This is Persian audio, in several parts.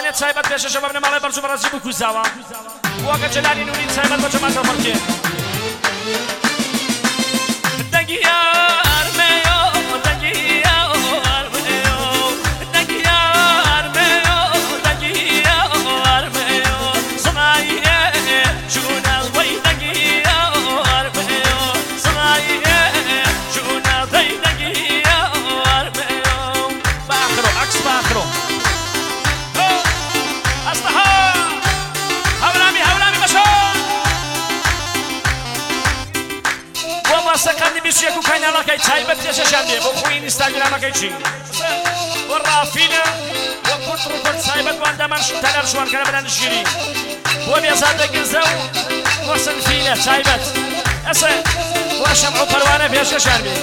وانێت چایبەت پێشەشە بەبنە ماڵێ بەرچوو بەڕاستی بکوزاوە وەکە جەلانی نووری چایبەت بە جەماتە فەرکێ دەگیار مێیۆ دەگیار مێیۆ دەگیار مێیۆ دەگیار مێیۆ سڵایە ژوونەڵوەی دەگیار مێیۆ سڵایە ژوونەڵوەی دەگیار مێیۆ باخرۆ عەکس باخرۆ سەکانی بیشێک و کایناڵەکەی تایبەت پێشەشان بێ بۆ خۆی ئینستاگرامەکەی چی بۆ ڕافینە بۆ کورت ڕوپەت تایبەت واندەمان تەلەر شوانکەرە بەرەندشگیری بۆ بێزادە گرزە و بۆ سنفینە تایبەت ئەسە بۆ شەمع و پەروانە پێشەشان بێ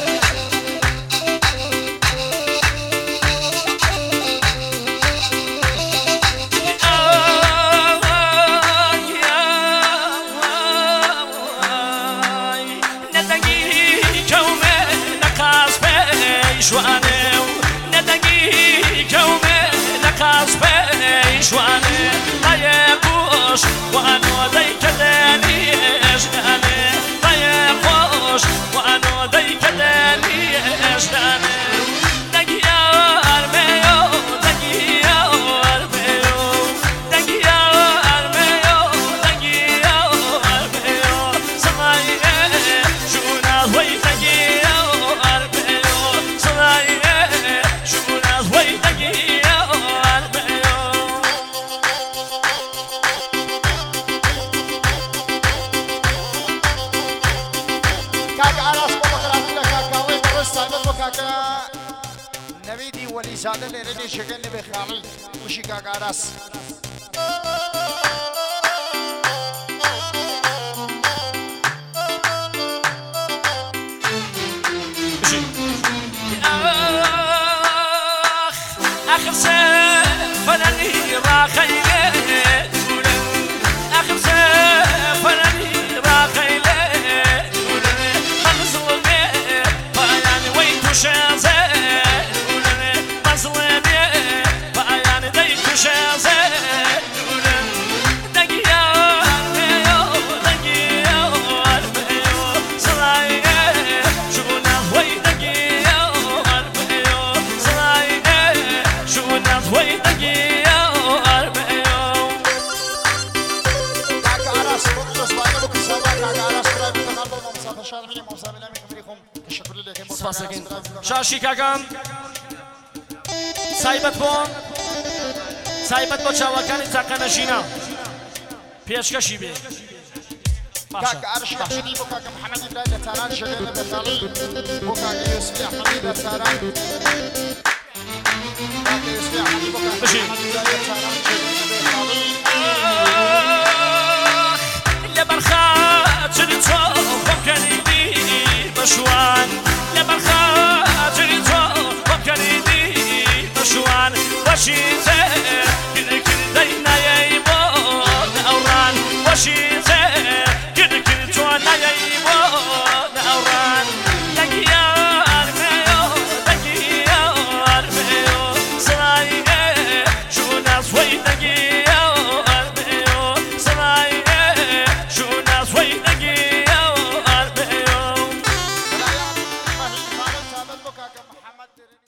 شوانه ندگی کومه نقاس به شوانه قایقوش وانو دی کدنی اشدانه قایقوش وانو دی کدنی اشدانه دگیار میو دگیار میو دگیار میو دگیار میو سمایه شونا وی دگیار میو نویدی ولی زاده لیرنی شکل نبی خالی وشی کاکاراس آخر سفرني راخيلي آخر سفرني راخيلي مظلمي باياني ويتو شازي مظلمي باياني ديتو شازي دقيار ميو دقيار ميو صلاية شغنا وي دقيار ميو صلاية شغنا وي دقيار ميو کاکاراس بودوس باید بکن سبا کاکاراس برای بکنم با ممسافر شادمینی ممسافر نمیکنم تشکر لیکن سپاسەکەین شاشی کاکەم سایبەت بۆ چاوەکانی تاقەنەشینە پێشکەشی بێ كاكا عرش بحشني بو كاكا محمد إبراهيم لتاران شغل بثالي بو كاكا يوسف أحمد لتاران كاكا يوسف أحمد بو كاكا محمد إبراهيم لتاران شغل بثالي لبرخات شريطو بكني بي بشوان لبرخات شريطو